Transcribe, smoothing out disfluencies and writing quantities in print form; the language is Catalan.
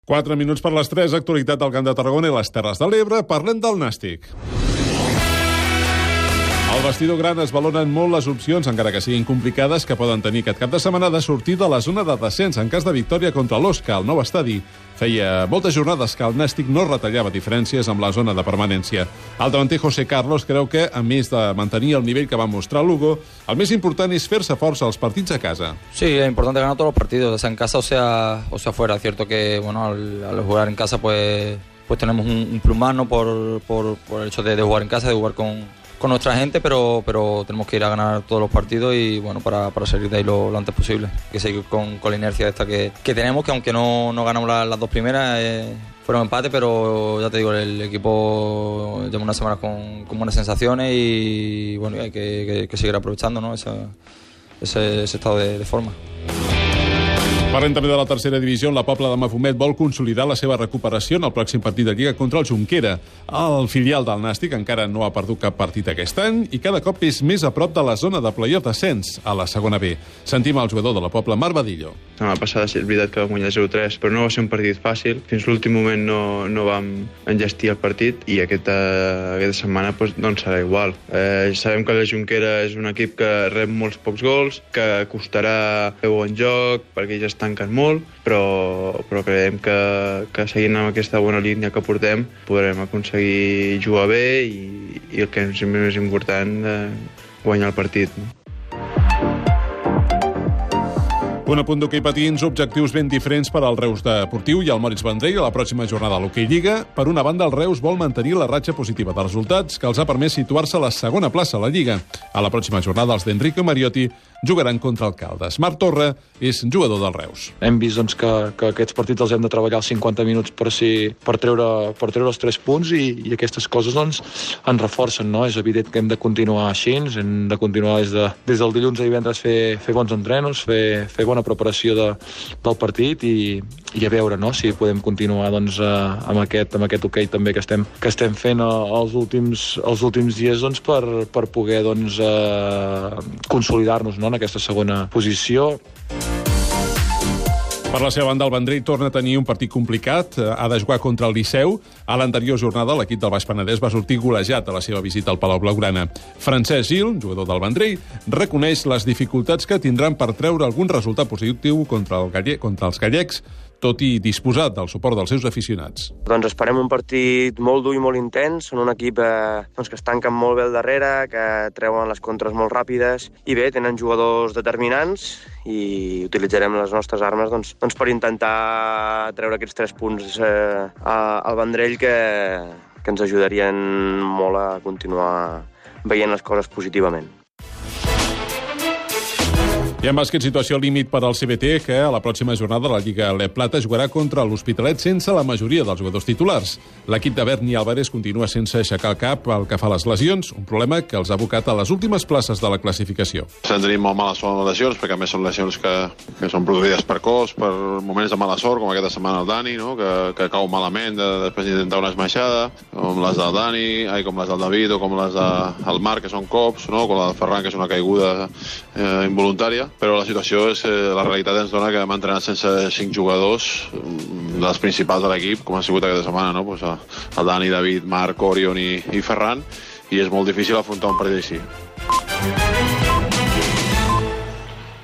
4 minuts per les 3, actualitat del Camp de Tarragona i les Terres de l'Ebre. Parlem del Nàstic. Al vestidor gran es valoren molt les opcions, encara que siguin complicades, que poden tenir aquest cap de setmana de sortir de la zona de descens en cas de victòria contra l'Osca, al nou estadi. Feia moltes jornades que el Nàstic no retallava diferències amb la zona de permanència. El davanter José Carlos creu que, a més de mantenir el nivell que va mostrar Lugo, el més important és fer-se força als partits a casa. Sí, es importante ganar todos los partidos, sea en casa o sea fuera. Es cierto que bueno, al jugar en casa pues tenemos un plus más, ¿no? por el hecho de jugar en casa, de jugar con nuestra gente, pero tenemos que ir a ganar todos los partidos y bueno, para salir de ahí lo antes posible. Hay que seguir con la inercia esta que tenemos, que aunque no ganamos las dos primeras, fueron empates, pero ya te digo, el equipo lleva unas semanas con buenas sensaciones y bueno, hay que seguir aprovechando, ¿no? ese estado de forma. Parlem també de la tercera divisió, on la Pobla de Mafumet vol consolidar la seva recuperació en el pròxim partit de Lliga contra el Junquera. El filial del Nàstic encara no ha perdut cap partit aquest any i cada cop és més a prop de la zona de playoff d'ascens a la segona B. Sentim el jugador de la Pobla, Marc Badillo. La setmana passada és veritat que vam guanyar 0-3, però no va ser un partit fàcil. Fins l'últim moment no vam enllestir el partit i aquesta setmana no serà igual. Sabem que la Junquera és un equip que rep molts pocs gols, que costarà fer bon joc, perquè ja tanquen molt, però creiem que seguint amb aquesta bona línia que portem podrem aconseguir jugar bé i el que és més important, guanyar el partit. Un apunt d'hoquei patins, objectius ben diferents per al Reus Deportiu i el Moritz Vendrell a la pròxima jornada a l'Hoquei Lliga. Per una banda, el Reus vol mantenir la ratxa positiva de resultats que els ha permès situar-se a la segona plaça a la Lliga. A la pròxima jornada, els d'Enrico Mariotti jugaran contra el Caldes. Marc Torra és jugador del Reus. Hem vist que aquests partits els hem de treballar els 50 minuts per treure els 3 punts i aquestes coses ens reforcen, no? És evident que hem de continuar així, hem de continuar des del dilluns a divendres fer bons entrenos, fer bona preparació del partit i a veure, no? Si podem continuar amb aquest hoquei també que estem fent els últims dies per poder consolidar-nos, no? En aquesta segona posició. Per la seva banda, el Vendrell torna a tenir un partit complicat. Ha de jugar contra el Liceu. A l'anterior jornada, l'equip del Baix Penedès va sortir golejat a la seva visita al Palau Blaugrana. Francesc Gil, jugador del Vendrell, reconeix les dificultats que tindran per treure algun resultat positiu contra els gallecs, tot i disposat del suport dels seus aficionats. Doncs esperem un partit molt dur i molt intens. Són un equip que es tanquen molt bé al darrere, que treuen les contres molt ràpides i bé, tenen jugadors determinants i utilitzarem les nostres armes per intentar treure aquests 3 punts al Vendrell que ens ajudarien molt a continuar veient les coses positivament. I en bàsquet, situació límit per al CBT, que a la pròxima jornada la Lliga LEP Plata jugarà contra l'Hospitalet sense la majoria dels jugadors titulars. L'equip de Berni Álvarez continua sense aixecar el cap pel que fa a les lesions, un problema que els ha abocat a les últimes places de la classificació. Estem tenint molt mala sort les lesions, perquè a més són lesions que són produïdes per cos, per moments de mala sort, com aquesta setmana el Dani, no? que cau malament després d'intentar una esmaixada, com les del Dani, com les del David o com les del Marc, que són cops, no? Com la del Ferran, que és una caiguda involuntària. Però la situació és la realitat ens dona que hem entrenat sense 5 jugadors, dels principals de l'equip, com ha sigut aquesta setmana, no? El Dani, David, Marc, Orion i Ferran, i és molt difícil afrontar un partit així.